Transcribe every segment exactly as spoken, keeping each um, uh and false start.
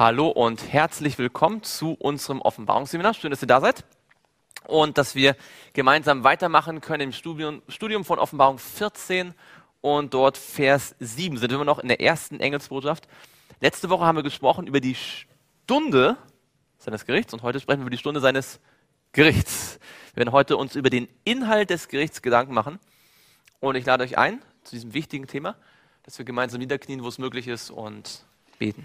Hallo und herzlich willkommen zu unserem Offenbarungsseminar. Schön, dass ihr da seid und dass wir gemeinsam weitermachen können im Studium, Studium von Offenbarung vierzehn und dort Vers sieben. Sind wir noch in der ersten Engelsbotschaft. Letzte Woche haben wir gesprochen über die Stunde seines Gerichts und heute sprechen wir über die Stunde seines Gerichts. Wir werden heute uns über den Inhalt des Gerichts Gedanken machen und ich lade euch ein zu diesem wichtigen Thema, dass wir gemeinsam niederknien, wo es möglich ist und beten.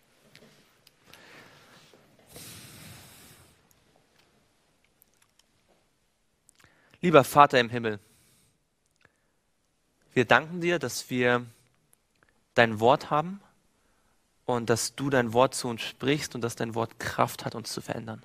Lieber Vater im Himmel, wir danken dir, dass wir dein Wort haben und dass du dein Wort zu uns sprichst und dass dein Wort Kraft hat, uns zu verändern.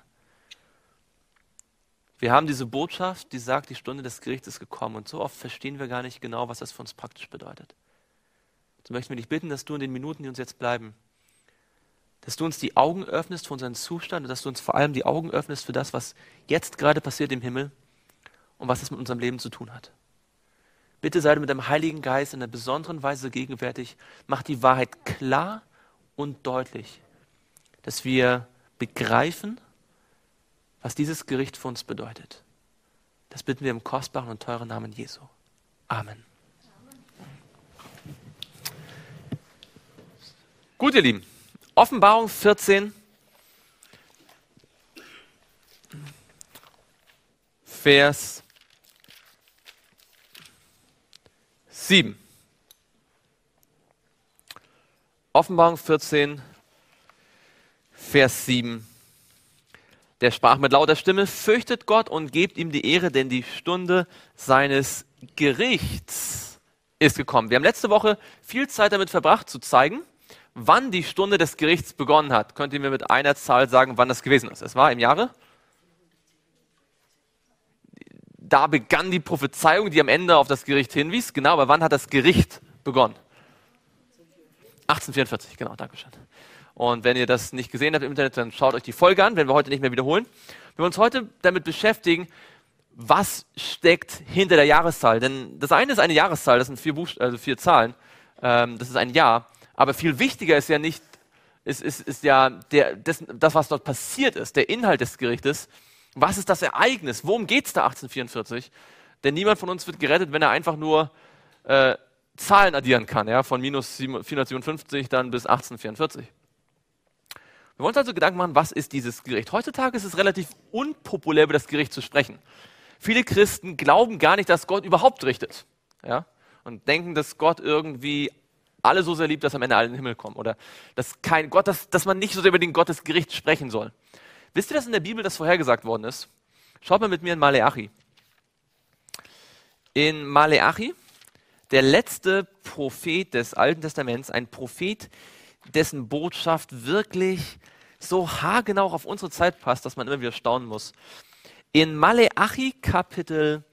Wir haben diese Botschaft, die sagt, die Stunde des Gerichts ist gekommen und so oft verstehen wir gar nicht genau, was das für uns praktisch bedeutet. So möchten wir dich bitten, dass du in den Minuten, die uns jetzt bleiben, dass du uns die Augen öffnest für unseren Zustand und dass du uns vor allem die Augen öffnest für das, was jetzt gerade passiert im Himmel und was es mit unserem Leben zu tun hat. Bitte sei du mit deinem Heiligen Geist in einer besonderen Weise gegenwärtig. Mach die Wahrheit klar und deutlich, dass wir begreifen, was dieses Gericht für uns bedeutet. Das bitten wir im kostbaren und teuren Namen Jesu. Amen. Gut, ihr Lieben. Offenbarung vierzehn, Vers sieben. Offenbarung vierzehn, Vers sieben. Der sprach mit lauter Stimme: Fürchtet Gott und gebt ihm die Ehre, denn die Stunde seines Gerichts ist gekommen. Wir haben letzte Woche viel Zeit damit verbracht, zu zeigen, wann die Stunde des Gerichts begonnen hat. Könnt ihr mir mit einer Zahl sagen, wann das gewesen ist? Es war im Jahre? Da begann die Prophezeiung, die am Ende auf das Gericht hinwies. Genau, aber wann hat das Gericht begonnen? achtzehnhundertvierundvierzig, genau, danke schön. Und wenn ihr das nicht gesehen habt im Internet, dann schaut euch die Folge an, werden wir heute nicht mehr wiederholen. Wir wollen uns heute damit beschäftigen, was steckt hinter der Jahreszahl. Denn das eine ist eine Jahreszahl, das sind vier, Buchst- also vier Zahlen, ähm, das ist ein Jahr. Aber viel wichtiger ist ja nicht, ist, ist, ist ja der, das, das, was dort passiert ist, der Inhalt des Gerichtes. Was ist das Ereignis? Worum geht es da achtzehnhundertvierundvierzig? Denn niemand von uns wird gerettet, wenn er einfach nur äh, Zahlen addieren kann, ja, von minus vierhundertsiebenundfünfzig dann bis achtzehnhundertvierundvierzig. Wir wollen uns also Gedanken machen, was ist dieses Gericht? Heutzutage ist es relativ unpopulär, über das Gericht zu sprechen. Viele Christen glauben gar nicht, dass Gott überhaupt richtet, ja, und denken, dass Gott irgendwie alle so sehr liebt, dass am Ende alle in den Himmel kommen. Oder dass kein Gott, dass, dass man nicht so sehr über den Gottes Gericht sprechen soll. Wisst ihr, dass in der Bibel das vorhergesagt worden ist? Schaut mal mit mir in Maleachi. In Maleachi, der letzte Prophet des Alten Testaments, ein Prophet, dessen Botschaft wirklich so haargenau auf unsere Zeit passt, dass man immer wieder staunen muss. In Maleachi Kapitel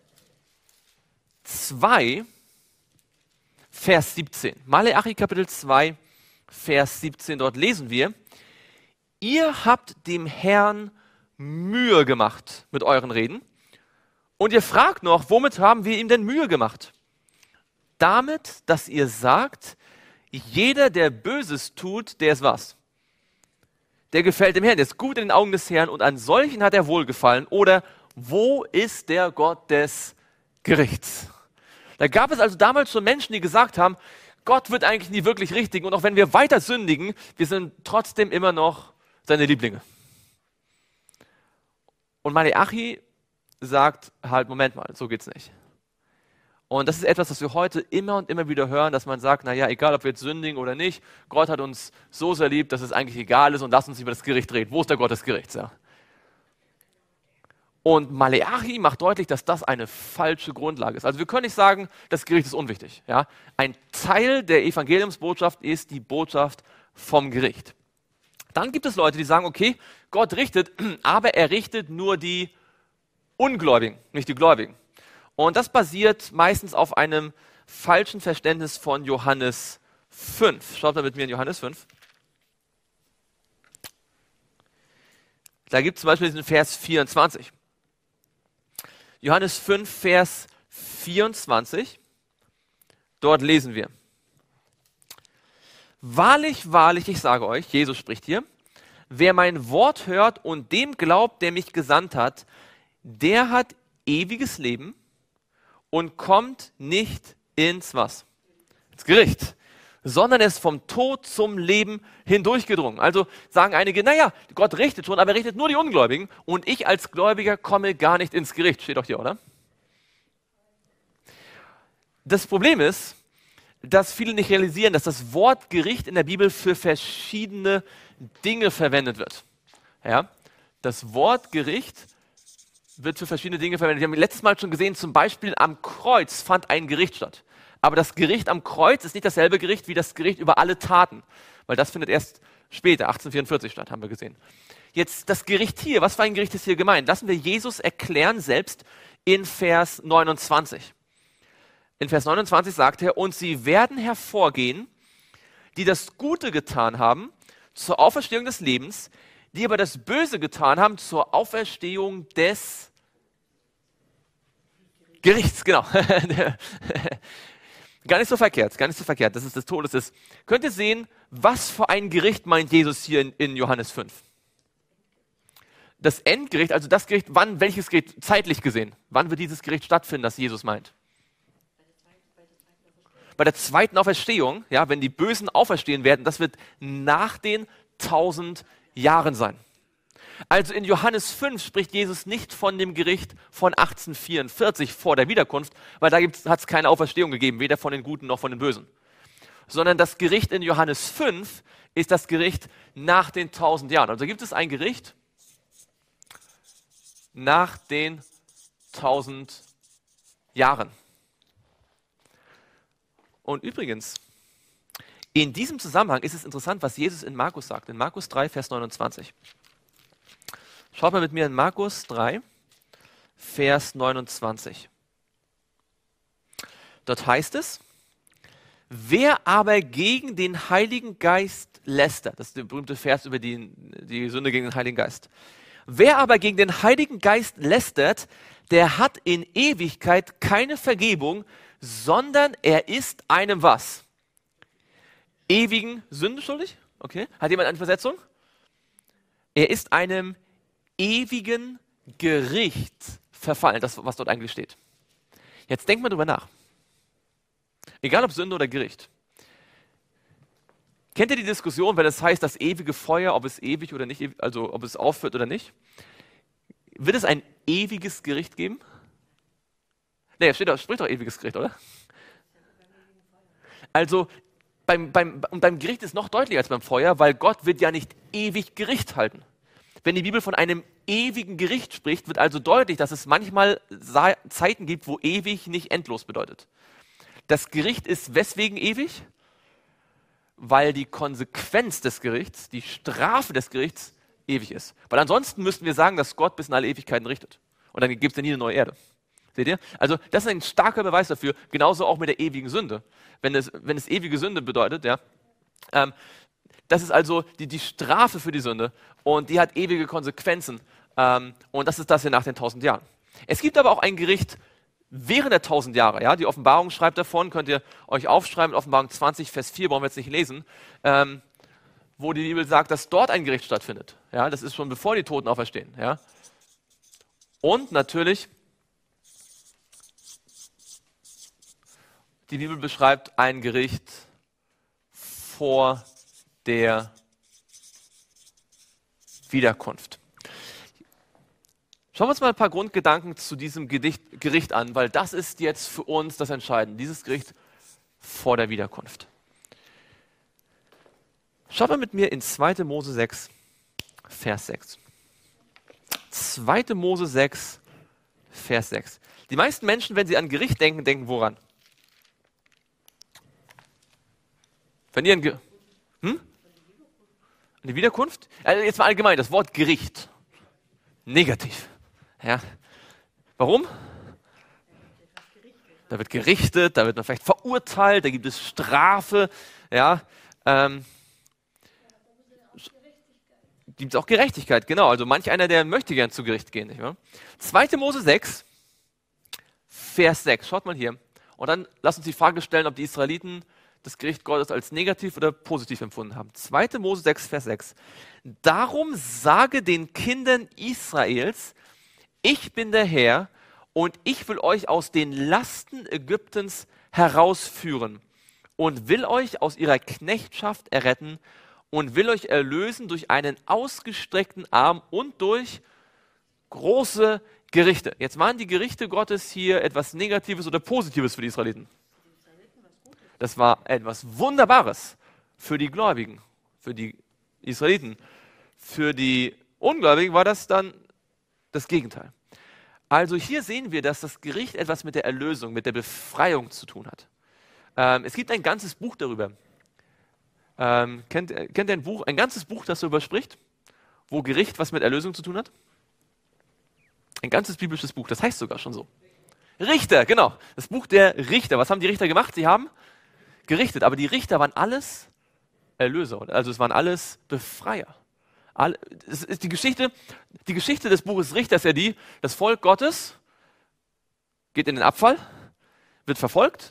zwei, Vers siebzehn. Maleachi Kapitel zwei, Vers siebzehn, dort lesen wir: Ihr habt dem Herrn Mühe gemacht mit euren Reden und ihr fragt noch, womit haben wir ihm denn Mühe gemacht? Damit, dass ihr sagt, jeder, der Böses tut, der ist was? Der gefällt dem Herrn, der ist gut in den Augen des Herrn und an solchen hat er wohlgefallen. Oder wo ist der Gott des Gerichts? Da gab es also damals schon Menschen, die gesagt haben, Gott wird eigentlich nie wirklich richtig und auch wenn wir weiter sündigen, wir sind trotzdem immer noch seine Lieblinge. Und Maleachi sagt halt, Moment mal, so geht's nicht. Und das ist etwas, was wir heute immer und immer wieder hören, dass man sagt, naja, egal ob wir jetzt sündigen oder nicht, Gott hat uns so sehr lieb, dass es eigentlich egal ist und lass uns über das Gericht reden. Wo ist der Gott des Gerichts? Ja? Und Maleachi macht deutlich, dass das eine falsche Grundlage ist. Also wir können nicht sagen, das Gericht ist unwichtig. Ja? Ein Teil der Evangeliumsbotschaft ist die Botschaft vom Gericht. Dann gibt es Leute, die sagen, okay, Gott richtet, aber er richtet nur die Ungläubigen, nicht die Gläubigen. Und das basiert meistens auf einem falschen Verständnis von Johannes fünf. Schaut mal mit mir in Johannes fünf. Da gibt es zum Beispiel diesen Vers vierundzwanzig. Johannes fünf, Vers vierundzwanzig. Dort lesen wir: Wahrlich, wahrlich, ich sage euch, Jesus spricht hier, wer mein Wort hört und dem glaubt, der mich gesandt hat, der hat ewiges Leben und kommt nicht ins was? Ins Gericht, sondern er ist vom Tod zum Leben hindurchgedrungen. Also sagen einige, naja, Gott richtet schon, aber er richtet nur die Ungläubigen und ich als Gläubiger komme gar nicht ins Gericht. Steht doch hier, oder? Das Problem ist, dass viele nicht realisieren, dass das Wort Gericht in der Bibel für verschiedene Dinge verwendet wird. Ja? Das Wort Gericht wird für verschiedene Dinge verwendet. Wir haben letztes Mal schon gesehen, zum Beispiel am Kreuz fand ein Gericht statt. Aber das Gericht am Kreuz ist nicht dasselbe Gericht wie das Gericht über alle Taten, weil das findet erst später, achtzehnhundertvierundvierzig statt, haben wir gesehen. Jetzt das Gericht hier, was für ein Gericht ist hier gemeint? Lassen wir Jesus erklären selbst in Vers neunundzwanzig. In Vers neunundzwanzig sagt er, und sie werden hervorgehen, die das Gute getan haben, zur Auferstehung des Lebens, die aber das Böse getan haben, zur Auferstehung des Gerichts. Genau. Gar nicht so verkehrt, gar nicht so verkehrt, dass es des Todes ist. Könnt ihr sehen, was für ein Gericht meint Jesus hier in, in Johannes fünf? Das Endgericht, also das Gericht, wann, welches Gericht, zeitlich gesehen, wann wird dieses Gericht stattfinden, das Jesus meint? Bei der zweiten Auferstehung, ja, wenn die Bösen auferstehen werden, das wird nach den tausend Jahren sein. Also in Johannes fünf spricht Jesus nicht von dem Gericht von achtzehnhundertvierundvierzig vor der Wiederkunft, weil da hat es keine Auferstehung gegeben, weder von den Guten noch von den Bösen. Sondern das Gericht in Johannes fünf ist das Gericht nach den tausend Jahren. Also gibt es ein Gericht nach den tausend Jahren. Und übrigens, in diesem Zusammenhang ist es interessant, was Jesus in Markus sagt. In Markus drei, Vers neunundzwanzig. Schaut mal mit mir in Markus drei, Vers neunundzwanzig. Dort heißt es, wer aber gegen den Heiligen Geist lästert, das ist der berühmte Vers über die, die Sünde gegen den Heiligen Geist. Wer aber gegen den Heiligen Geist lästert, der hat in Ewigkeit keine Vergebung, sondern er ist einem was? Ewigen Sünde schuldig? Okay. Hat jemand eine Versetzung? Er ist einem ewigen Gericht verfallen, das, was dort eigentlich steht. Jetzt denkt mal drüber nach. Egal ob Sünde oder Gericht. Kennt ihr die Diskussion, wenn es heißt, das ewige Feuer, ob es ewig oder nicht, also ob es aufhört oder nicht? Wird es ein ewiges Gericht geben? Nee, steht doch, spricht doch ewiges Gericht, oder? Also beim, beim, und beim Gericht ist noch deutlicher als beim Feuer, weil Gott wird ja nicht ewig Gericht halten. Wenn die Bibel von einem ewigen Gericht spricht, wird also deutlich, dass es manchmal Sa- Zeiten gibt, wo ewig nicht endlos bedeutet. Das Gericht ist weswegen ewig? Weil die Konsequenz des Gerichts, die Strafe des Gerichts ewig ist. Weil ansonsten müssten wir sagen, dass Gott bis in alle Ewigkeiten richtet. Und dann gibt es ja nie eine neue Erde. Seht ihr? Also das ist ein starker Beweis dafür, genauso auch mit der ewigen Sünde. Wenn es, wenn es ewige Sünde bedeutet, ja, ähm, das ist also die, die Strafe für die Sünde und die hat ewige Konsequenzen. Ähm, und das ist das hier nach den tausend Jahren. Es gibt aber auch ein Gericht während der tausend Jahre. Ja? Die Offenbarung schreibt davon, könnt ihr euch aufschreiben, Offenbarung zwanzig, Vers vier, brauchen wir jetzt nicht lesen, ähm, wo die Bibel sagt, dass dort ein Gericht stattfindet. Ja? Das ist schon bevor die Toten auferstehen. Ja? Und natürlich, die Bibel beschreibt ein Gericht vor der Wiederkunft. Schauen wir uns mal ein paar Grundgedanken zu diesem Gedicht, Gericht an, weil das ist jetzt für uns das Entscheidende, dieses Gericht vor der Wiederkunft. Schaut mal mit mir in zweite Mose sechs, Vers sechs. zweite Mose sechs, Vers sechs. Die meisten Menschen, wenn sie an Gericht denken, denken woran? Wenn ihr an, Ge- hm? an die Wiederkunft? Also jetzt mal allgemein, das Wort Gericht. Negativ. Ja. Warum? Da wird gerichtet, da wird man vielleicht verurteilt, da gibt es Strafe. Ja. Ähm, gibt es auch Gerechtigkeit, genau. Also manch einer, der möchte gern zu Gericht gehen. Nicht wahr? zweite Mose sechs, Vers sechs. Schaut mal hier. Und dann lasst uns die Frage stellen, ob die Israeliten das Gericht Gottes als negativ oder positiv empfunden haben. zweite Mose sechs, Vers sechs. Darum sage den Kindern Israels, ich bin der Herr und ich will euch aus den Lasten Ägyptens herausführen und will euch aus ihrer Knechtschaft erretten und will euch erlösen durch einen ausgestreckten Arm und durch große Gerichte. Jetzt waren die Gerichte Gottes hier etwas Negatives oder Positives für die Israeliten? Das war etwas Wunderbares für die Gläubigen, für die Israeliten. Für die Ungläubigen war das dann das Gegenteil. Also hier sehen wir, dass das Gericht etwas mit der Erlösung, mit der Befreiung zu tun hat. Ähm, es gibt ein ganzes Buch darüber. Ähm, kennt, kennt ihr ein Buch, ein ganzes Buch, das darüber spricht, wo Gericht was mit Erlösung zu tun hat? Ein ganzes biblisches Buch, das heißt sogar schon so. Richter, genau. Das Buch der Richter. Was haben die Richter gemacht? Sie haben gerichtet. Aber die Richter waren alles Erlöser. Also es waren alles Befreier. All, es ist die, Geschichte, die Geschichte des Buches Richter ist ja die, das Volk Gottes geht in den Abfall, wird verfolgt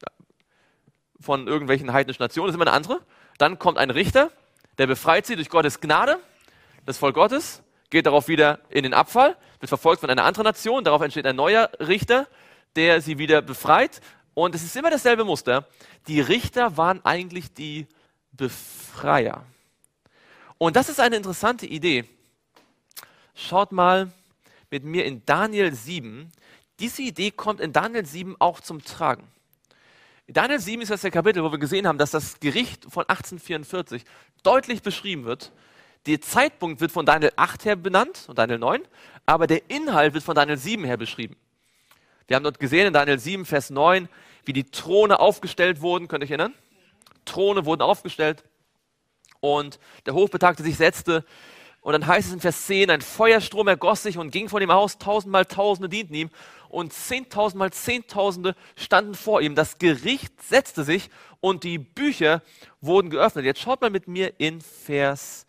von irgendwelchen heidnischen Nationen, das ist immer eine andere. Dann kommt ein Richter, der befreit sie durch Gottes Gnade. Das Volk Gottes geht darauf wieder in den Abfall, wird verfolgt von einer anderen Nation. Darauf entsteht ein neuer Richter, der sie wieder befreit. Und es ist immer dasselbe Muster. Die Richter waren eigentlich die Befreier. Und das ist eine interessante Idee. Schaut mal mit mir in Daniel sieben. Diese Idee kommt in Daniel sieben auch zum Tragen. In Daniel sieben ist das der Kapitel, wo wir gesehen haben, dass das Gericht von achtzehnhundertvierundvierzig deutlich beschrieben wird. Der Zeitpunkt wird von Daniel acht her benannt und Daniel neun, aber der Inhalt wird von Daniel sieben her beschrieben. Wir haben dort gesehen in Daniel sieben, Vers neun, wie die Throne aufgestellt wurden. Könnt ihr euch erinnern? Throne wurden aufgestellt und der Hochbetagte sich setzte. Und dann heißt es in Vers zehn, ein Feuerstrom ergoss sich und ging von ihm aus, tausendmal Tausende dienten ihm und zehntausendmal Zehntausende standen vor ihm. Das Gericht setzte sich und die Bücher wurden geöffnet. Jetzt schaut mal mit mir in Vers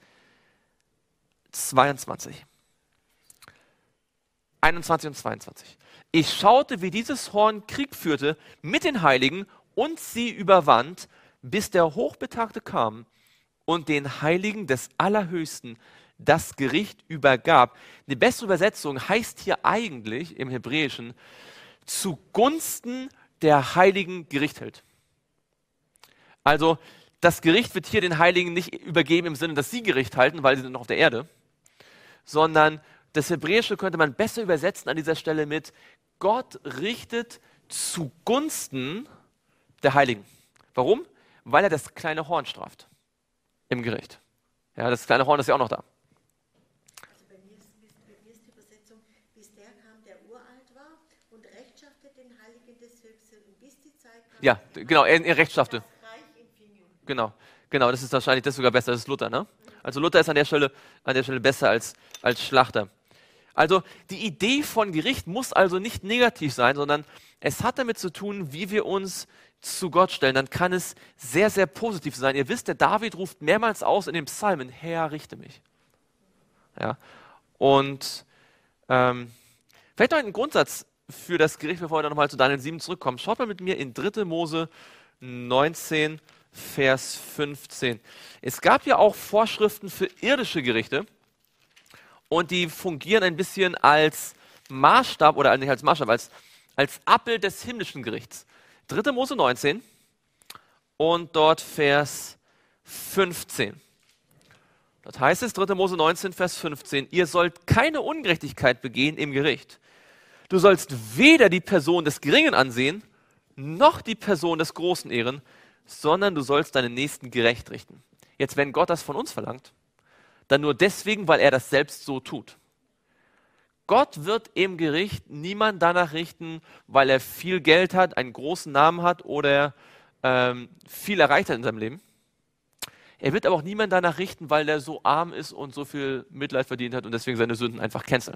zweiundzwanzig. einundzwanzig und zweiundzwanzig. Ich schaute, wie dieses Horn Krieg führte mit den Heiligen und sie überwand, bis der Hochbetagte kam und den Heiligen des Allerhöchsten das Gericht übergab. Die beste Übersetzung heißt hier eigentlich im Hebräischen zugunsten der Heiligen Gericht hält. Also das Gericht wird hier den Heiligen nicht übergeben im Sinne, dass sie Gericht halten, weil sie sind noch auf der Erde, sondern das Hebräische könnte man besser übersetzen an dieser Stelle mit Gott richtet zugunsten der Heiligen. Warum? Weil er das kleine Horn straft im Gericht. Ja, das kleine Horn ist ja auch noch da. Also bei mir ist, bei mir ist die Übersetzung, bis der kam, der uralt war und rechtschaffte den Heiligen des Höchsten und bis die Zeit kam. Ja, genau, er, er rechtschaffte. Das Reich empfingen. Genau, genau, das ist wahrscheinlich das sogar besser, das ist Luther, ne? Also Luther ist an der Stelle, an der Stelle besser als, als Schlachter. Also die Idee von Gericht muss also nicht negativ sein, sondern es hat damit zu tun, wie wir uns zu Gott stellen. Dann kann es sehr, sehr positiv sein. Ihr wisst, der David ruft mehrmals aus in den Psalmen, Herr, richte mich. Ja. Und ähm, vielleicht noch ein Grundsatz für das Gericht, bevor wir dann nochmal zu Daniel sieben zurückkommen. Schaut mal mit mir in dritte Mose neunzehn, Vers fünfzehn. Es gab ja auch Vorschriften für irdische Gerichte und die fungieren ein bisschen als Maßstab, oder nicht als Maßstab, als, als Abbild des himmlischen Gerichts. dritte Mose neunzehn und dort Vers fünfzehn. Dort heißt es, dritte Mose neunzehn, Vers fünfzehn, ihr sollt keine Ungerechtigkeit begehen im Gericht. Du sollst weder die Person des Geringen ansehen, noch die Person des Großen ehren, sondern du sollst deinen Nächsten gerecht richten. Jetzt, wenn Gott das von uns verlangt, dann nur deswegen, weil er das selbst so tut. Gott wird im Gericht niemand danach richten, weil er viel Geld hat, einen großen Namen hat oder ähm, viel erreicht hat in seinem Leben. Er wird aber auch niemand danach richten, weil er so arm ist und so viel Mitleid verdient hat und deswegen seine Sünden einfach canceln.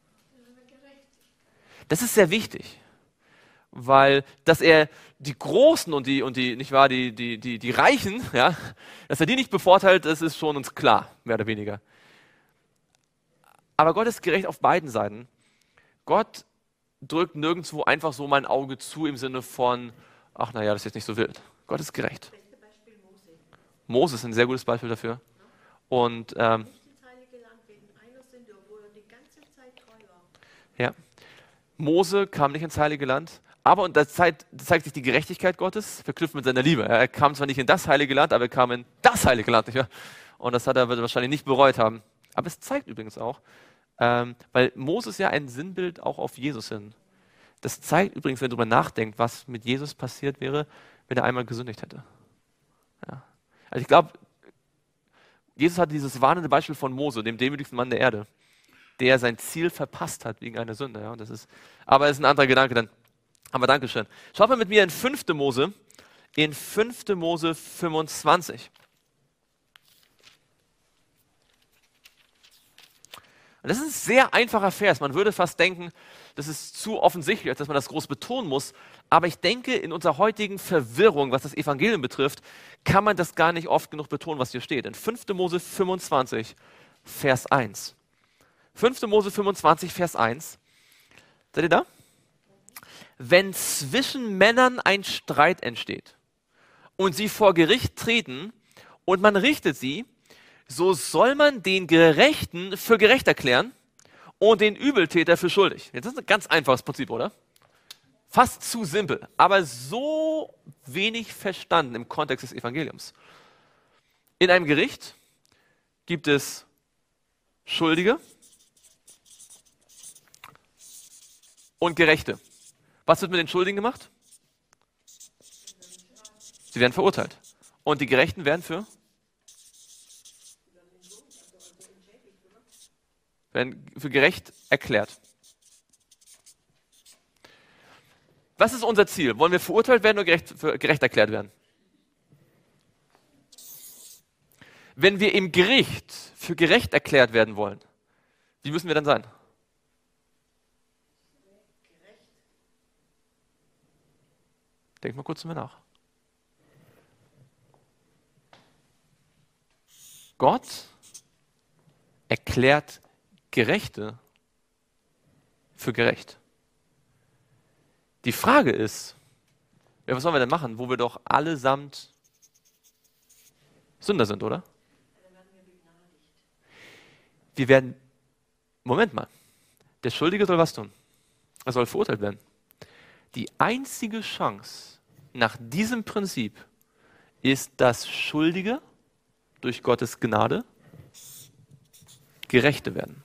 Das ist sehr wichtig, weil dass er die Großen und die, und die, nicht wahr, die, die, die, die Reichen, ja, dass er die nicht bevorteilt, das ist schon uns klar, mehr oder weniger. Aber Gott ist gerecht auf beiden Seiten. Gott drückt nirgendwo einfach so mein Auge zu im Sinne von, ach naja, das ist jetzt nicht so wild, Gott ist gerecht. Beste Beispiel Mose. Mose ist ein sehr gutes Beispiel dafür. Und ähm, Nicht ins Heilige Land wegen einer Sünde, obwohl er die ganze Zeit treu war. ja, Mose kam nicht ins Heilige Land, aber, und da zeigt, da zeigt sich die Gerechtigkeit Gottes, verknüpft mit seiner Liebe. Er kam zwar nicht in das Heilige Land, aber er kam in das Heilige Land. Nicht wahr? Und das hat er, wird er wahrscheinlich nicht bereut haben. Aber es zeigt übrigens auch, ähm, weil Mose ist ja ein Sinnbild auch auf Jesus hin. Das zeigt übrigens, wenn du darüber nachdenkst, was mit Jesus passiert wäre, wenn er einmal gesündigt hätte. Ja. Also ich glaube, Jesus hatte dieses warnende Beispiel von Mose, dem demütigsten Mann der Erde, der sein Ziel verpasst hat wegen einer Sünde. Ja, und das ist, aber das ist ein anderer Gedanke dann. Aber Dankeschön. Schaut mal mit mir in fünfte Mose, in fünfte Mose fünfundzwanzig. Und das ist ein sehr einfacher Vers. Man würde fast denken, das ist zu offensichtlich, als dass man das groß betonen muss. Aber ich denke, in unserer heutigen Verwirrung, was das Evangelium betrifft, kann man das gar nicht oft genug betonen, was hier steht. In fünfte Mose fünfundzwanzig, Vers eins. fünfte Mose fünfundzwanzig, Vers eins. Seid ihr da? Wenn zwischen Männern ein Streit entsteht und sie vor Gericht treten und man richtet sie, so soll man den Gerechten für gerecht erklären und den Übeltäter für schuldig. Jetzt ist das ein ganz einfaches Prinzip, oder? Fast zu simpel, aber so wenig verstanden im Kontext des Evangeliums. In einem Gericht gibt es Schuldige und Gerechte. Was wird mit den Schuldigen gemacht? Sie werden verurteilt. Und die Gerechten werden für? Werden für gerecht erklärt. Was ist unser Ziel? Wollen wir verurteilt werden oder gerecht, für gerecht erklärt werden? Wenn wir im Gericht für gerecht erklärt werden wollen, wie müssen wir dann sein? Denk mal kurz drüber nach. Gott erklärt Gerechte für gerecht. Die Frage ist, ja, was sollen wir denn machen, wo wir doch allesamt Sünder sind, oder? Wir werden, Moment mal, der Schuldige soll was tun. Er soll verurteilt werden. Die einzige Chance nach diesem Prinzip ist, dass Schuldige durch Gottes Gnade Gerechte werden.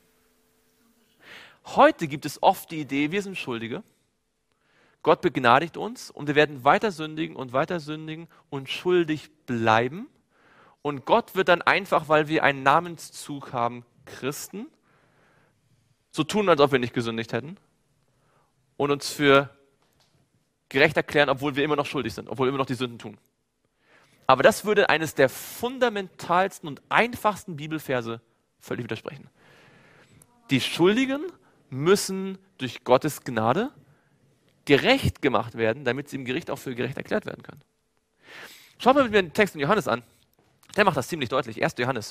Heute gibt es oft die Idee, wir sind Schuldige, Gott begnadigt uns und wir werden weiter sündigen und weiter sündigen und schuldig bleiben. Und Gott wird dann einfach, weil wir einen Namenszug haben, Christen, so tun, als ob wir nicht gesündigt hätten und uns für gerecht erklären, obwohl wir immer noch schuldig sind, obwohl wir immer noch die Sünden tun. Aber das würde eines der fundamentalsten und einfachsten Bibelverse völlig widersprechen. Die Schuldigen müssen durch Gottes Gnade gerecht gemacht werden, damit sie im Gericht auch für gerecht erklärt werden können. Schaut mal mit mir den Text in Johannes an. Der macht das ziemlich deutlich. erster Johannes.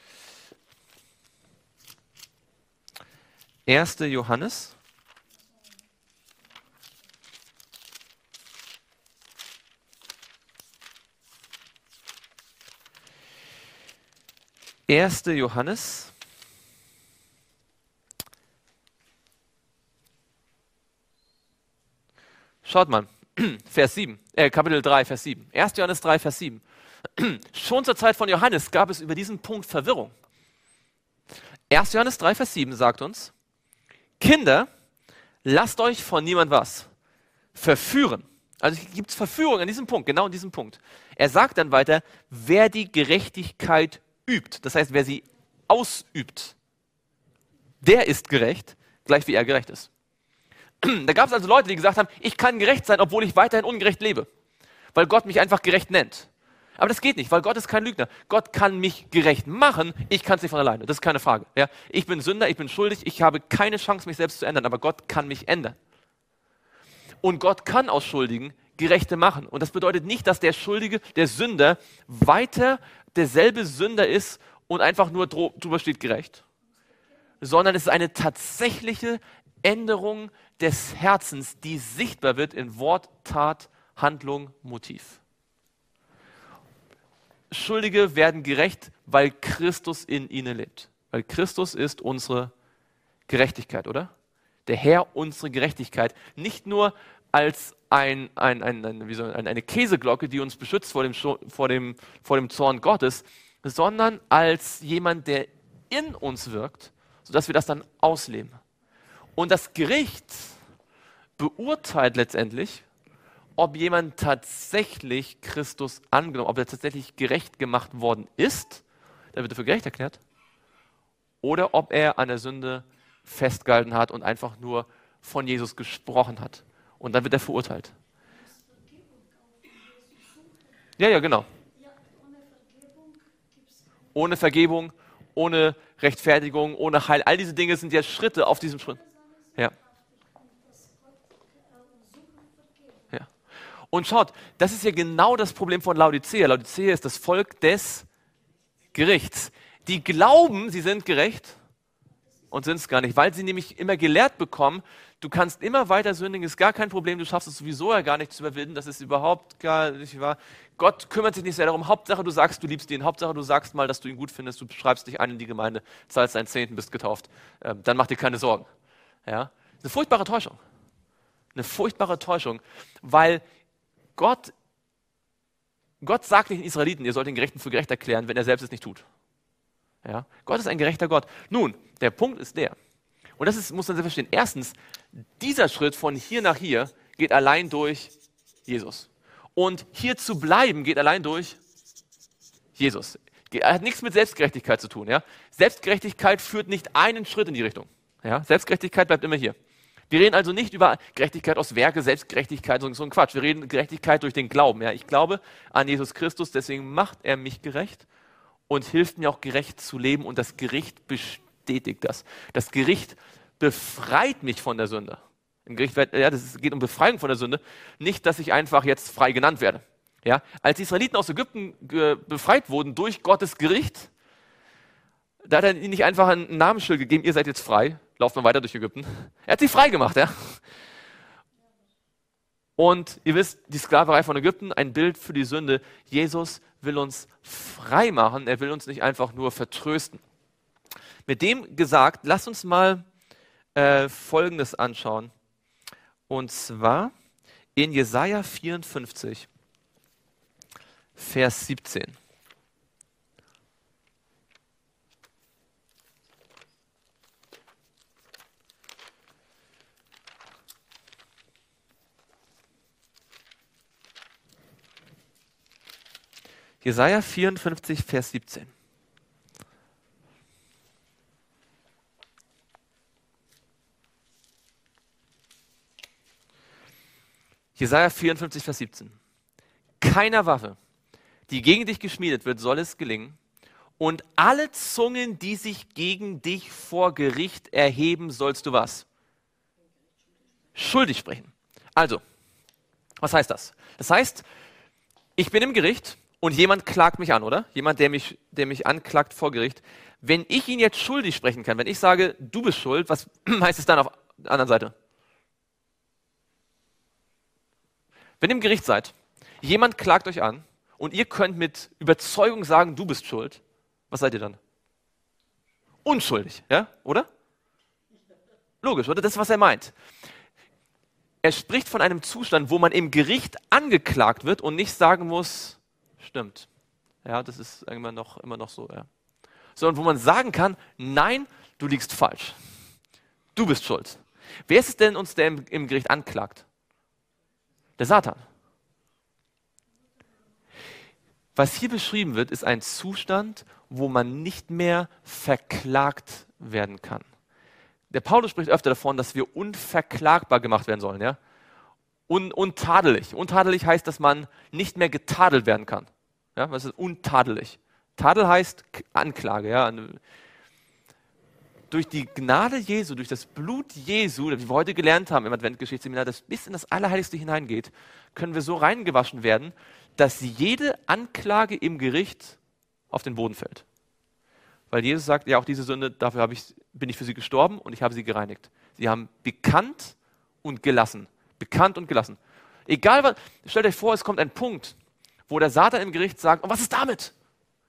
erster Johannes. erster Johannes. Schaut mal, Vers sieben, äh, Kapitel drei, Vers sieben. erster Johannes drei, Vers sieben. Schon zur Zeit von Johannes gab es über diesen Punkt Verwirrung. erster Johannes drei, Vers sieben sagt uns, Kinder, lasst euch von niemand was verführen. Also gibt es Verführung an diesem Punkt, genau an diesem Punkt. Er sagt dann weiter, wer die Gerechtigkeit übt, das heißt, wer sie ausübt, der ist gerecht, gleich wie er gerecht ist. Da gab es also Leute, die gesagt haben, ich kann gerecht sein, obwohl ich weiterhin ungerecht lebe, weil Gott mich einfach gerecht nennt. Aber das geht nicht, weil Gott ist kein Lügner. Gott kann mich gerecht machen, ich kann es nicht von alleine, das ist keine Frage. Ja? Ich bin Sünder, ich bin schuldig, ich habe keine Chance, mich selbst zu ändern, aber Gott kann mich ändern. Und Gott kann aus Schuldigen Gerechte machen. Und das bedeutet nicht, dass der Schuldige, der Sünder, weiter derselbe Sünder ist und einfach nur drüber steht gerecht. Sondern es ist eine tatsächliche Änderung des Herzens, die sichtbar wird in Wort, Tat, Handlung, Motiv. Unschuldige werden gerecht, weil Christus in ihnen lebt. Weil Christus ist unsere Gerechtigkeit, oder? Der Herr unsere Gerechtigkeit. Nicht nur als ein, ein, ein, ein, wie soll man, eine Käseglocke, die uns beschützt vor dem, vor, dem, vor dem Zorn Gottes, sondern als jemand, der in uns wirkt, sodass wir das dann ausleben. Und das Gericht beurteilt letztendlich, ob jemand tatsächlich Christus angenommen, ob er tatsächlich gerecht gemacht worden ist, dann wird er für gerecht erklärt, oder ob er an der Sünde festgehalten hat und einfach nur von Jesus gesprochen hat. Und dann wird er verurteilt. Ja, ja, genau. Ohne Vergebung, ohne Rechtfertigung, ohne Heil. All diese Dinge sind ja Schritte auf diesem Schritt. Ja. Ja. Und schaut, das ist ja genau das Problem von Laodicea. Laodicea ist das Volk des Gerichts. Die glauben, sie sind gerecht und sind es gar nicht, weil sie nämlich immer gelehrt bekommen, du kannst immer weiter sündigen, ist gar kein Problem, du schaffst es sowieso ja gar nicht zu überwinden, das ist überhaupt gar nicht wahr. Gott kümmert sich nicht sehr darum, Hauptsache du sagst, du liebst ihn, Hauptsache du sagst mal, dass du ihn gut findest, du schreibst dich ein in die Gemeinde, zahlst deinen Zehnten, bist getauft, ähm, dann mach dir keine Sorgen. Ja? Das ist eine furchtbare Täuschung. Eine furchtbare Täuschung, weil Gott, Gott sagt nicht den Israeliten, ihr sollt den Gerechten für gerecht erklären, wenn er selbst es nicht tut. Ja? Gott ist ein gerechter Gott. Nun, der Punkt ist der, und das ist, muss man sehr verstehen, erstens, dieser Schritt von hier nach hier geht allein durch Jesus. Und hier zu bleiben geht allein durch Jesus. Er hat nichts mit Selbstgerechtigkeit zu tun. Ja? Selbstgerechtigkeit führt nicht einen Schritt in die Richtung. Ja? Selbstgerechtigkeit bleibt immer hier. Wir reden also nicht über Gerechtigkeit aus Werke, Selbstgerechtigkeit, so, so ein Quatsch. Wir reden Gerechtigkeit durch den Glauben. Ja? Ich glaube an Jesus Christus, deswegen macht er mich gerecht und hilft mir auch gerecht zu leben und das Gericht bestätigt das. Das Gericht befreit mich von der Sünde. Im Gericht, ja, das geht um Befreiung von der Sünde, nicht, dass ich einfach jetzt frei genannt werde. Ja? Als die Israeliten aus Ägypten ge- befreit wurden durch Gottes Gericht, da hat er ihnen nicht einfach ein Namensschild gegeben, ihr seid jetzt frei, lauft mal weiter durch Ägypten. Er hat sie frei gemacht. Ja? Und ihr wisst, die Sklaverei von Ägypten, ein Bild für die Sünde. Jesus will uns frei machen, er will uns nicht einfach nur vertrösten. Mit dem gesagt, lasst uns mal äh, Folgendes anschauen. Und zwar in Jesaja vierundfünfzig, Vers siebzehn. Jesaja vierundfünfzig, Vers siebzehn. Jesaja vierundfünfzig, Vers siebzehn. Keiner Waffe, die gegen dich geschmiedet wird, soll es gelingen. Und alle Zungen, die sich gegen dich vor Gericht erheben, sollst du was? Schuldig sprechen. Also, was heißt das? Das heißt, ich bin im Gericht und jemand klagt mich an, oder? Jemand, der mich, der mich anklagt vor Gericht. Wenn ich ihn jetzt schuldig sprechen kann, wenn ich sage, du bist schuld, was heißt es dann auf der anderen Seite? Wenn ihr im Gericht seid, jemand klagt euch an und ihr könnt mit Überzeugung sagen, du bist schuld, was seid ihr dann? Unschuldig, ja? Oder? Logisch, oder? Das ist, was er meint. Er spricht von einem Zustand, wo man im Gericht angeklagt wird und nicht sagen muss, stimmt. Ja, das ist immer noch, immer noch so, ja. Sondern wo man sagen kann, nein, du liegst falsch. Du bist schuld. Wer ist es denn uns, der im, im Gericht anklagt? Der Satan. Was hier beschrieben wird, ist ein Zustand, wo man nicht mehr verklagt werden kann. Der Paulus spricht öfter davon, dass wir unverklagbar gemacht werden sollen. Ja? Un, untadelig. Untadelig heißt, dass man nicht mehr getadelt werden kann. Ja? Was ist untadelig? Tadel heißt Anklage. Ja? Durch die Gnade Jesu, durch das Blut Jesu, wie wir heute gelernt haben im Adventgeschichtsseminar, das bis in das Allerheiligste hineingeht, können wir so reingewaschen werden, dass jede Anklage im Gericht auf den Boden fällt. Weil Jesus sagt, ja, auch diese Sünde, dafür habe ich, bin ich für sie gestorben und ich habe sie gereinigt. Sie haben bekannt und gelassen. Bekannt und gelassen. Egal was, stellt euch vor, es kommt ein Punkt, wo der Satan im Gericht sagt, und was ist damit?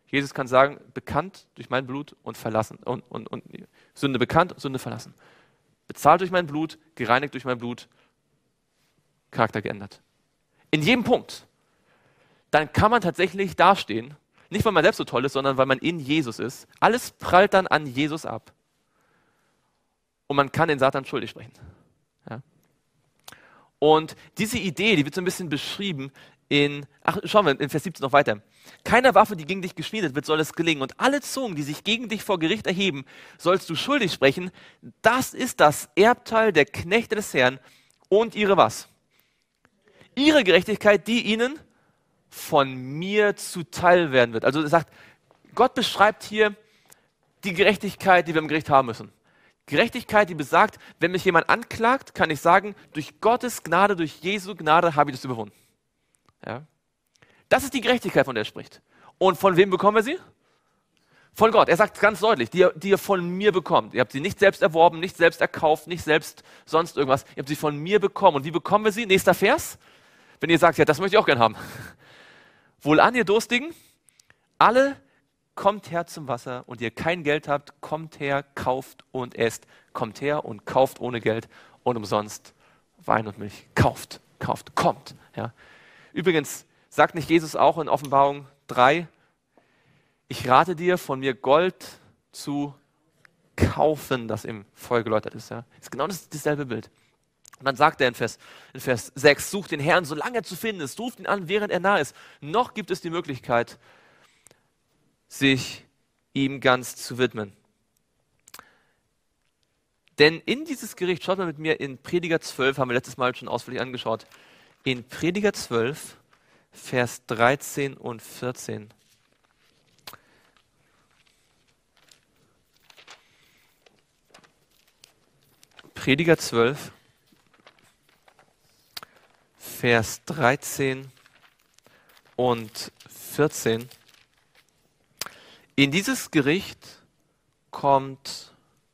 Jesus kann sagen, bekannt durch mein Blut und verlassen. Und, und, und Sünde bekannt, Sünde verlassen. Bezahlt durch mein Blut, gereinigt durch mein Blut, Charakter geändert. In jedem Punkt. Dann kann man tatsächlich dastehen, nicht weil man selbst so toll ist, sondern weil man in Jesus ist. Alles prallt dann an Jesus ab. Und man kann den Satan schuldig sprechen. Ja? Und diese Idee, die wird so ein bisschen beschrieben in, ach, schauen wir in Vers siebzehn noch weiter. Keiner Waffe, die gegen dich geschmiedet wird, soll es gelingen. Und alle Zungen, die sich gegen dich vor Gericht erheben, sollst du schuldig sprechen. Das ist das Erbteil der Knechte des Herrn und ihre was? Ihre Gerechtigkeit, die ihnen von mir zuteil werden wird. Also er sagt, Gott beschreibt hier die Gerechtigkeit, die wir im Gericht haben müssen. Gerechtigkeit, die besagt, wenn mich jemand anklagt, kann ich sagen, durch Gottes Gnade, durch Jesu Gnade habe ich das überwunden. Ja? Das ist die Gerechtigkeit, von der er spricht. Und von wem bekommen wir sie? Von Gott. Er sagt ganz deutlich, die, die ihr von mir bekommt. Ihr habt sie nicht selbst erworben, nicht selbst erkauft, nicht selbst sonst irgendwas. Ihr habt sie von mir bekommen. Und wie bekommen wir sie? Nächster Vers. Wenn ihr sagt, ja, das möchte ich auch gern haben. Wohlan, ihr Durstigen, alle kommt her zum Wasser, und ihr kein Geld habt, kommt her, kauft und esst. Kommt her und kauft ohne Geld und umsonst Wein und Milch. Kauft, kauft, kommt. Ja. Übrigens sagt nicht Jesus auch in Offenbarung drei, ich rate dir, von mir Gold zu kaufen, das im Feuer geläutert ist. Ja. Das ist genau das, dasselbe Bild. Und dann sagt er in Vers, in Vers sechs, sucht den Herrn, solange er zu finden ist, ruft ihn an, während er nah ist. Noch gibt es die Möglichkeit, sich ihm ganz zu widmen. Denn in dieses Gericht, schaut mal mit mir in Prediger zwölf, haben wir letztes Mal schon ausführlich angeschaut, in Prediger zwölf, Vers dreizehn und vierzehn. Prediger zwölf, Vers dreizehn und vierzehn. In dieses Gericht kommt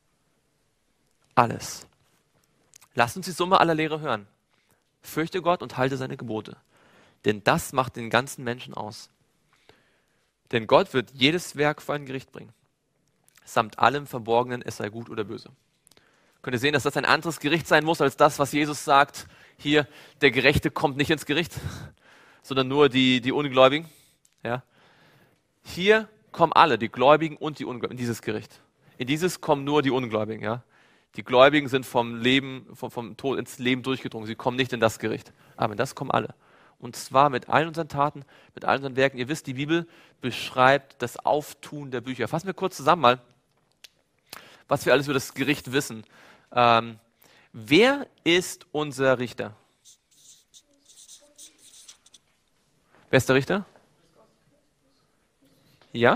alles. Lasst uns die Summe aller Lehre hören. Fürchte Gott und halte seine Gebote, denn das macht den ganzen Menschen aus. Denn Gott wird jedes Werk vor ein Gericht bringen, samt allem Verborgenen, es sei gut oder böse. Könnt ihr sehen, dass das ein anderes Gericht sein muss, als das, was Jesus sagt, hier, der Gerechte kommt nicht ins Gericht, sondern nur die, die Ungläubigen. Ja. Hier kommen alle, die Gläubigen und die Ungläubigen, in dieses Gericht. In dieses kommen nur die Ungläubigen. Ja. Die Gläubigen sind vom Leben, vom, vom Tod ins Leben durchgedrungen. Sie kommen nicht in das Gericht. Aber in das kommen alle. Und zwar mit allen unseren Taten, mit allen unseren Werken. Ihr wisst, die Bibel beschreibt das Auftun der Bücher. Fassen wir kurz zusammen mal, was wir alles über das Gericht wissen. Ähm, wer ist unser Richter? Wer ist der Richter? Ja?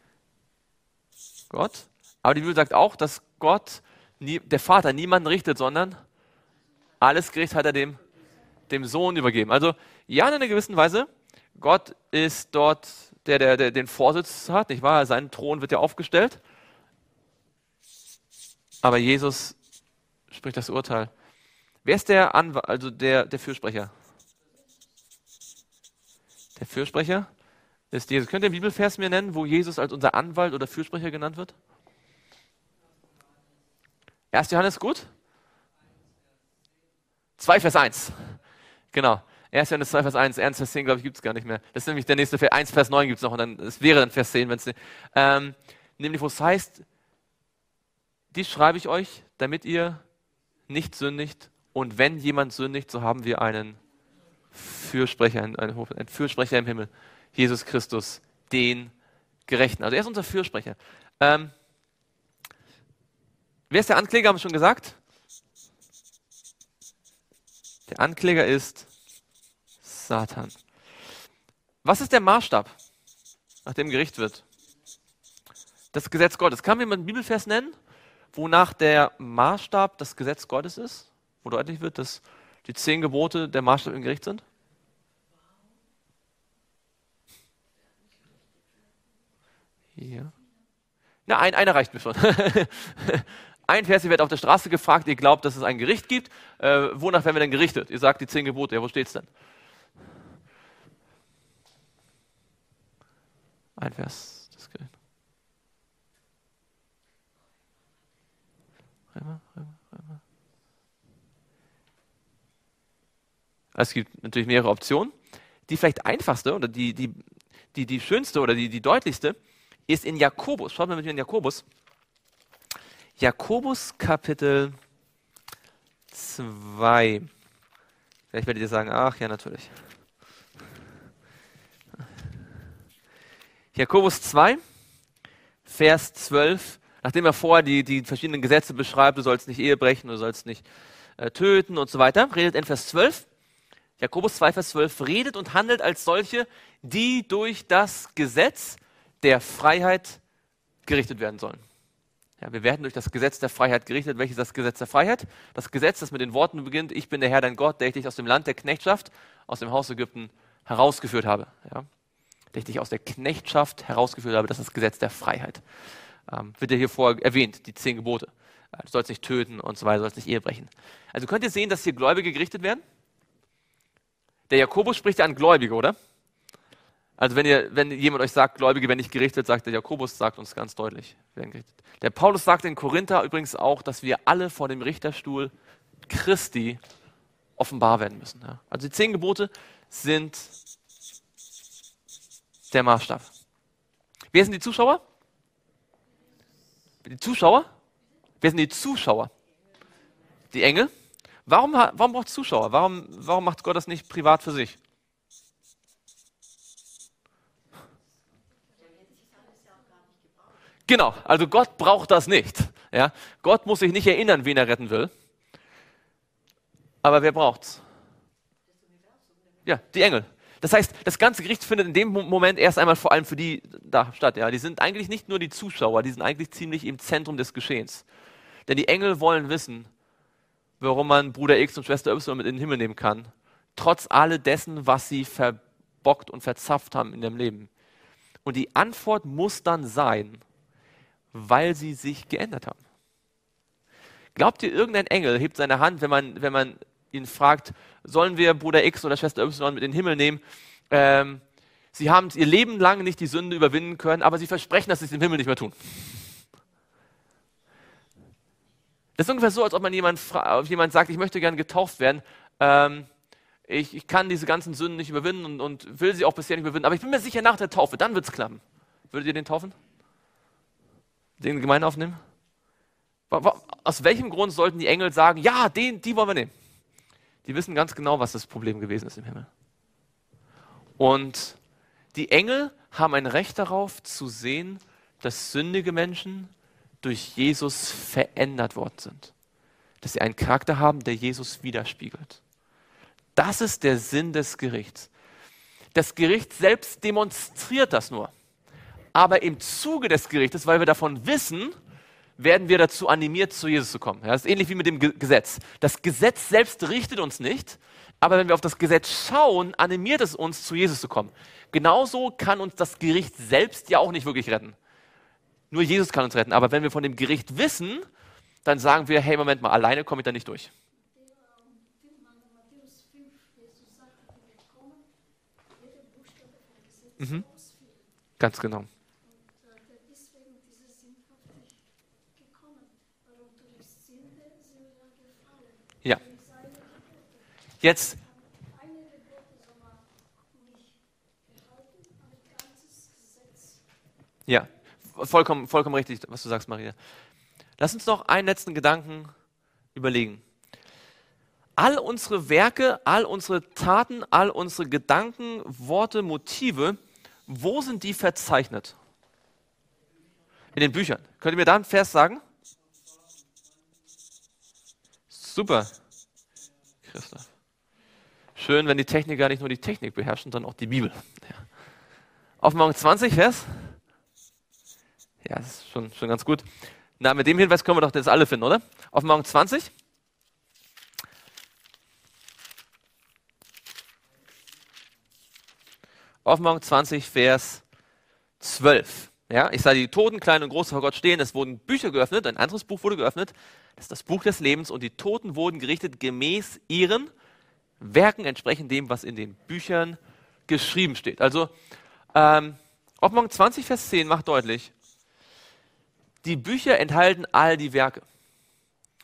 Gott. Aber die Bibel sagt auch, dass Gott, nie, der Vater, niemanden richtet, sondern alles Gericht hat er dem, dem Sohn übergeben. Also ja, in einer gewissen Weise, Gott ist dort der, der, der den Vorsitz hat, nicht wahr? Sein Thron wird ja aufgestellt. Aber Jesus spricht das Urteil. Wer ist der Anwalt, also der, der Fürsprecher? Der Fürsprecher ist Jesus. Könnt ihr einen Bibelvers mir nennen, wo Jesus als unser Anwalt oder Fürsprecher genannt wird? erster Johannes, gut? zwei Vers eins. Genau. erster Johannes zwei Vers eins. eins Vers zehn, glaube ich, gibt es gar nicht mehr. Das ist nämlich der nächste Vers. eins Vers neun gibt es noch. Und dann, es wäre dann Vers zehn, wenn es ähm, nämlich, wo es heißt, dies schreibe ich euch, damit ihr nicht sündigt. Und wenn jemand sündigt, so haben wir einen Fürsprecher, einen, einen Fürsprecher im Himmel. Jesus Christus, den Gerechten. Also er ist unser Fürsprecher. Ähm, wer ist der Ankläger, haben wir schon gesagt? Der Ankläger ist Satan. Was ist der Maßstab, nach dem Gericht wird? Das Gesetz Gottes. Kann mir jemand einen Bibelvers nennen, wonach der Maßstab das Gesetz Gottes ist? Wo deutlich wird, dass die zehn Gebote der Maßstab im Gericht sind? Hier. Na, ein, einer reicht mir schon. Ein Vers, ihr werdet auf der Straße gefragt, ihr glaubt, dass es ein Gericht gibt. Äh, wonach werden wir denn gerichtet? Ihr sagt die zehn Gebote. Ja, wo steht's denn? Ein Vers. Römer, Römer, Römer. Es gibt natürlich mehrere Optionen. Die vielleicht einfachste oder die, die, die, die schönste oder die, die deutlichste ist in Jakobus. Schaut mal mit mir in Jakobus. Jakobus Kapitel zwei. Vielleicht werdet ihr sagen, ach ja, natürlich. Jakobus zwei, Vers zwölf. Nachdem er vorher die, die verschiedenen Gesetze beschreibt, du sollst nicht Ehe brechen, du sollst nicht äh, töten und so weiter, redet in Vers zwölf. Jakobus zwei, Vers zwölf, redet und handelt als solche, die durch das Gesetz der Freiheit gerichtet werden sollen. Ja, wir werden durch das Gesetz der Freiheit gerichtet. Welches ist das Gesetz der Freiheit? Das Gesetz, das mit den Worten beginnt, ich bin der Herr, dein Gott, der ich dich aus dem Land der Knechtschaft, aus dem Haus Ägypten herausgeführt habe. Ja? Der ich dich aus der Knechtschaft herausgeführt habe, das ist das Gesetz der Freiheit. Ähm, wird ja hier vorher erwähnt, die zehn Gebote. Du sollst nicht töten und so weiter, du sollst nicht Ehe brechen. Also könnt ihr sehen, dass hier Gläubige gerichtet werden? Der Jakobus spricht ja an Gläubige, oder? Also wenn, ihr, wenn jemand euch sagt, Gläubige werden nicht gerichtet, sagt der Jakobus, sagt uns ganz deutlich, werden gerichtet. Der Paulus sagt in Korinther übrigens auch, dass wir alle vor dem Richterstuhl Christi offenbar werden müssen. Ja? Also die zehn Gebote sind der Maßstab. Wer sind die Zuschauer? Die Zuschauer? Wer sind die Zuschauer? Die Engel? Warum, warum braucht es Zuschauer? Warum, warum macht Gott das nicht privat für sich? Genau, also Gott braucht das nicht. Ja? Gott muss sich nicht erinnern, wen er retten will. Aber wer braucht's? Ja, die Engel. Das heißt, das ganze Gericht findet in dem Moment erst einmal vor allem für die da statt. Ja? Die sind eigentlich nicht nur die Zuschauer, die sind eigentlich ziemlich im Zentrum des Geschehens. Denn die Engel wollen wissen, warum man Bruder X und Schwester Y mit in den Himmel nehmen kann, trotz all dessen, was sie verbockt und verzapft haben in ihrem Leben. Und die Antwort muss dann sein, weil sie sich geändert haben. Glaubt ihr, irgendein Engel hebt seine Hand, wenn man, wenn man ihn fragt, sollen wir Bruder X oder Schwester Y mit in den Himmel nehmen? Ähm, sie haben ihr Leben lang nicht die Sünde überwinden können, aber sie versprechen, dass sie es im Himmel nicht mehr tun. Das ist ungefähr so, als ob man jemand, jemand sagt, ich möchte gerne getauft werden. Ähm, ich, ich kann diese ganzen Sünden nicht überwinden und, und will sie auch bisher nicht überwinden, aber ich bin mir sicher, nach der Taufe, dann wird es klappen. Würdet ihr den taufen? Den in die Gemeinde aufnehmen? Aus welchem Grund sollten die Engel sagen, ja, den, die wollen wir nehmen? Die wissen ganz genau, was das Problem gewesen ist im Himmel. Und die Engel haben ein Recht darauf zu sehen, dass sündige Menschen durch Jesus verändert worden sind. Dass sie einen Charakter haben, der Jesus widerspiegelt. Das ist der Sinn des Gerichts. Das Gericht selbst demonstriert das nur. Aber im Zuge des Gerichtes, weil wir davon wissen, werden wir dazu animiert, zu Jesus zu kommen. Ja, das ist ähnlich wie mit dem Ge- Gesetz. Das Gesetz selbst richtet uns nicht, aber wenn wir auf das Gesetz schauen, animiert es uns, zu Jesus zu kommen. Genauso kann uns das Gericht selbst ja auch nicht wirklich retten. Nur Jesus kann uns retten. Aber wenn wir von dem Gericht wissen, dann sagen wir, hey, Moment mal, alleine komme ich da nicht durch. Mhm. Ganz genau. Ja. Jetzt. Ja, vollkommen, vollkommen richtig, was du sagst, Maria. Lass uns noch einen letzten Gedanken überlegen. All unsere Werke, all unsere Taten, all unsere Gedanken, Worte, Motive, wo sind die verzeichnet? In den Büchern. Könnt ihr mir da einen Vers sagen? Super. Christoph. Schön, wenn die Techniker nicht nur die Technik beherrschen, sondern auch die Bibel. Ja. Offenbarung zwanzig, Vers? Ja, das ist schon, schon ganz gut. Na, mit dem Hinweis können wir doch das alle finden, oder? Offenbarung zwanzig. Offenbarung zwanzig, Vers zwölf. Ja, ich sah die Toten, klein und groß vor Gott stehen, es wurden Bücher geöffnet, ein anderes Buch wurde geöffnet, das ist das Buch des Lebens, und die Toten wurden gerichtet gemäß ihren Werken, entsprechend dem, was in den Büchern geschrieben steht. Also, ähm, Offenbarung zwanzig, Vers zehn macht deutlich, die Bücher enthalten all die Werke.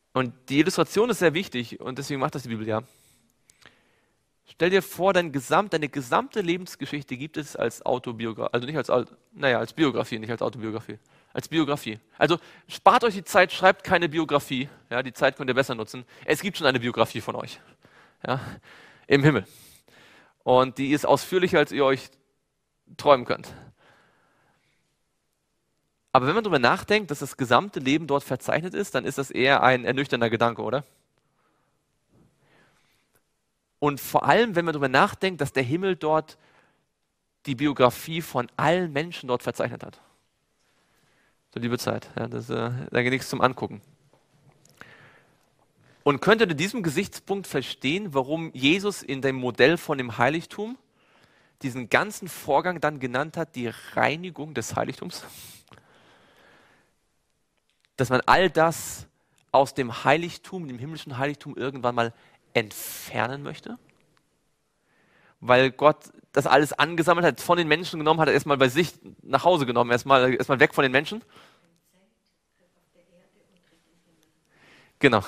Und die Illustration ist sehr wichtig und deswegen macht das die Bibel ja. Stell dir vor, dein Gesamt, deine gesamte Lebensgeschichte gibt es als Autobiografie, also nicht als, naja, als Biografie, nicht als Autobiografie, als Biografie. Also spart euch die Zeit, schreibt keine Biografie, ja, die Zeit könnt ihr besser nutzen. Es gibt schon eine Biografie von euch, ja, im Himmel. Und die ist ausführlicher, als ihr euch träumen könnt. Aber wenn man darüber nachdenkt, dass das gesamte Leben dort verzeichnet ist, dann ist das eher ein ernüchternder Gedanke, oder? Und vor allem, wenn man darüber nachdenkt, dass der Himmel dort die Biografie von allen Menschen dort verzeichnet hat. So liebe Zeit, ja, das, äh, da geht nichts zum Angucken. Und könnt ihr unter diesem Gesichtspunkt verstehen, warum Jesus in dem Modell von dem Heiligtum diesen ganzen Vorgang dann genannt hat, die Reinigung des Heiligtums? Dass man all das aus dem Heiligtum, dem himmlischen Heiligtum irgendwann mal entfernen möchte, weil Gott das alles angesammelt hat, von den Menschen genommen, hat er erstmal bei sich nach Hause genommen, erstmal erstmal weg von den Menschen. Genau.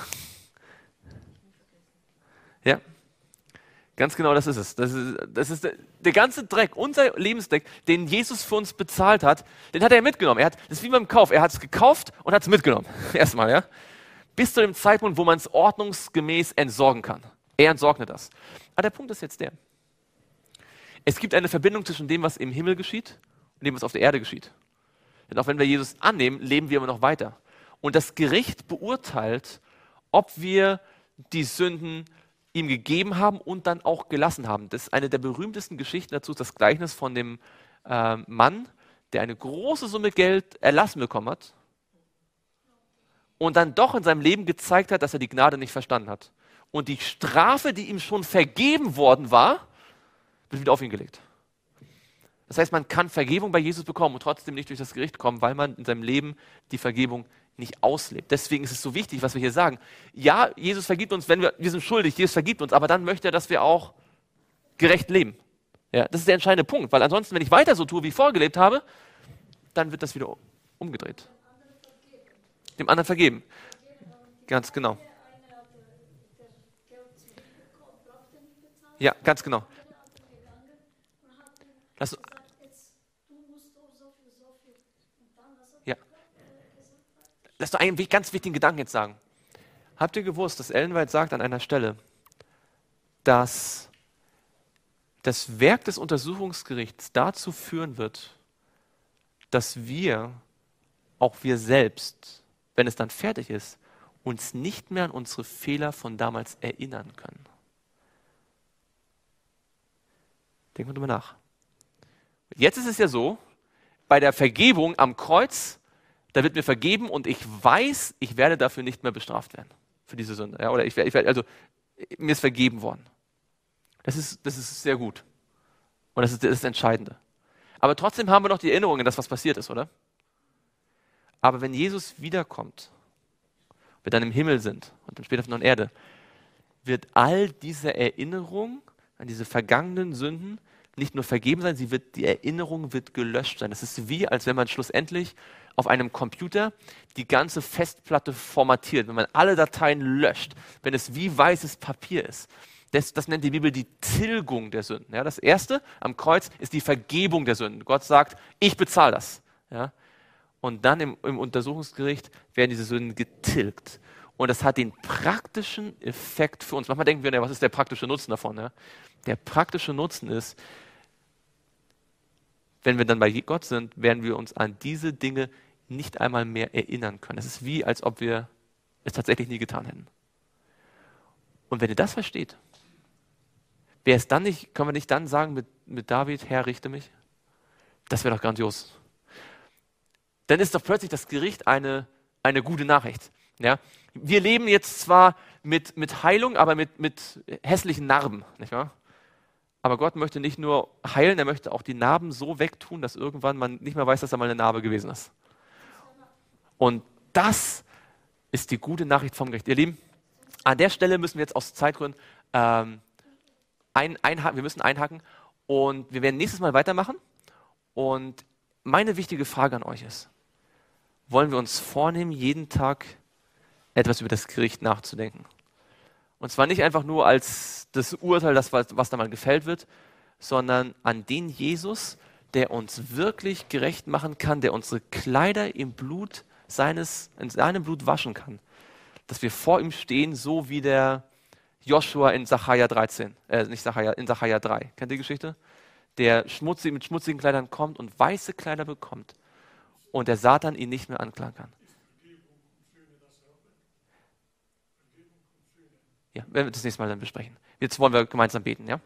Ja, ganz genau das ist es. Das ist, das ist der, der ganze Dreck, unser Lebensdreck, den Jesus für uns bezahlt hat, den hat er mitgenommen. Er hat, das ist wie beim Kauf, er hat es gekauft und hat es mitgenommen. Erstmal, ja. Bis zu dem Zeitpunkt, wo man es ordnungsgemäß entsorgen kann. Er entsorgt das. Aber der Punkt ist jetzt der. Es gibt eine Verbindung zwischen dem, was im Himmel geschieht und dem, was auf der Erde geschieht. Denn auch wenn wir Jesus annehmen, leben wir immer noch weiter. Und das Gericht beurteilt, ob wir die Sünden ihm gegeben haben und dann auch gelassen haben. Das ist eine der berühmtesten Geschichten dazu, das Gleichnis von dem äh, Mann, der eine große Summe Geld erlassen bekommen hat und dann doch in seinem Leben gezeigt hat, dass er die Gnade nicht verstanden hat. Und die Strafe, die ihm schon vergeben worden war, wird wieder auf ihn gelegt. Das heißt, man kann Vergebung bei Jesus bekommen und trotzdem nicht durch das Gericht kommen, weil man in seinem Leben die Vergebung nicht auslebt. Deswegen ist es so wichtig, was wir hier sagen. Ja, Jesus vergibt uns, wenn wir, wir sind schuldig, Jesus vergibt uns, aber dann möchte er, dass wir auch gerecht leben. Ja, das ist der entscheidende Punkt, weil ansonsten, wenn ich weiter so tue, wie ich vorgelebt habe, dann wird das wieder umgedreht. Dem anderen vergeben. Ganz genau. Ja, ganz genau. Das, ja. Lass doch einen ganz wichtigen Gedanken jetzt sagen. Habt ihr gewusst, dass Ellen White sagt an einer Stelle, dass das Werk des Untersuchungsgerichts dazu führen wird, dass wir, auch wir selbst, wenn es dann fertig ist, uns nicht mehr an unsere Fehler von damals erinnern können. Denken wir drüber nach. Jetzt ist es ja so, bei der Vergebung am Kreuz, da wird mir vergeben und ich weiß, ich werde dafür nicht mehr bestraft werden, für diese Sünde. Ja, oder ich werde, ich werde, also mir ist vergeben worden. Das ist, das ist sehr gut. Und das ist, das ist das Entscheidende. Aber trotzdem haben wir noch die Erinnerung an das, was passiert ist, oder? Aber wenn Jesus wiederkommt, wir dann im Himmel sind und dann später auf der neuen Erde, wird all diese Erinnerung an diese vergangenen Sünden nicht nur vergeben sein, sie wird, die Erinnerung wird gelöscht sein. Das ist wie, als wenn man schlussendlich auf einem Computer die ganze Festplatte formatiert, wenn man alle Dateien löscht, wenn es wie weißes Papier ist. Das, das nennt die Bibel die Tilgung der Sünden. Ja, das Erste am Kreuz ist die Vergebung der Sünden. Gott sagt, ich bezahle das. Ja, und dann im, im Untersuchungsgericht werden diese Sünden getilgt. Und das hat den praktischen Effekt für uns. Manchmal denken wir, ja, was ist der praktische Nutzen davon? Ja? Der praktische Nutzen ist, wenn wir dann bei Gott sind, werden wir uns an diese Dinge nicht einmal mehr erinnern können. Es ist wie, als ob wir es tatsächlich nie getan hätten. Und wenn ihr das versteht, wäre es dann nicht, können wir nicht dann sagen mit, mit David, Herr, richte mich? Das wäre doch grandios. Dann ist doch plötzlich das Gericht eine, eine gute Nachricht. Ja? Wir leben jetzt zwar mit, mit Heilung, aber mit, mit hässlichen Narben, nicht wahr? Aber Gott möchte nicht nur heilen, er möchte auch die Narben so wegtun, dass irgendwann man nicht mehr weiß, dass da mal eine Narbe gewesen ist. Und das ist die gute Nachricht vom Gericht. Ihr Lieben, an der Stelle müssen wir jetzt aus Zeitgründen ähm, ein, einhaken, wir müssen einhaken und wir werden nächstes Mal weitermachen. Und meine wichtige Frage an euch ist, wollen wir uns vornehmen, jeden Tag etwas über das Gericht nachzudenken. Und zwar nicht einfach nur als das Urteil, das, was, was da mal gefällt wird, sondern an den Jesus, der uns wirklich gerecht machen kann, der unsere Kleider im Blut seines, in seinem Blut waschen kann. Dass wir vor ihm stehen, so wie der Joshua in Sacharja dreizehn, äh, nicht Sacharja, in Sacharja drei. Kennt ihr die Geschichte? Der schmutzig, mit schmutzigen Kleidern kommt und weiße Kleider bekommt und der Satan ihn nicht mehr anklagen kann. Ja, werden wir das nächste Mal dann besprechen. Jetzt wollen wir gemeinsam beten, ja?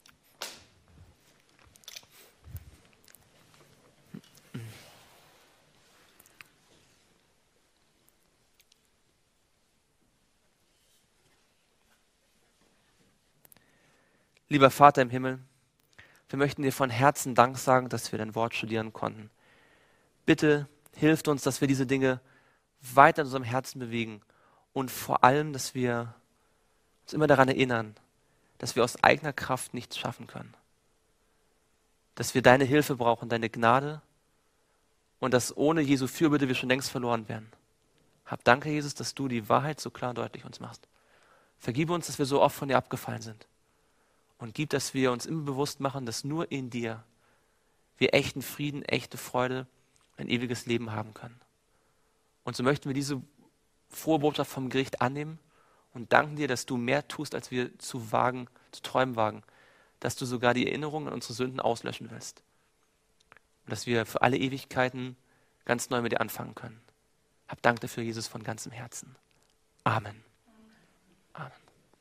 Lieber Vater im Himmel, wir möchten dir von Herzen Dank sagen, dass wir dein Wort studieren konnten. Bitte hilft uns, dass wir diese Dinge weiter in unserem Herzen bewegen und vor allem, dass wir uns immer daran erinnern, dass wir aus eigener Kraft nichts schaffen können. Dass wir deine Hilfe brauchen, deine Gnade und dass ohne Jesu Fürbitte wir schon längst verloren wären. Hab Danke, Jesus, dass du die Wahrheit so klar und deutlich uns machst. Vergib uns, dass wir so oft von dir abgefallen sind. Und gib, dass wir uns immer bewusst machen, dass nur in dir wir echten Frieden, echte Freude, ein ewiges Leben haben können. Und so möchten wir diese frohe Botschaft vom Gericht annehmen und danken dir, dass du mehr tust, als wir zu wagen, zu träumen wagen. Dass du sogar die Erinnerungen an unsere Sünden auslöschen willst. Und dass wir für alle Ewigkeiten ganz neu mit dir anfangen können. Hab Dank dafür, Jesus, von ganzem Herzen. Amen. Amen.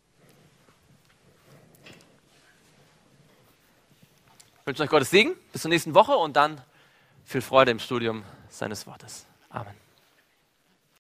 Ich wünsche euch Gottes Segen bis zur nächsten Woche und dann viel Freude im Studium seines Wortes. Amen.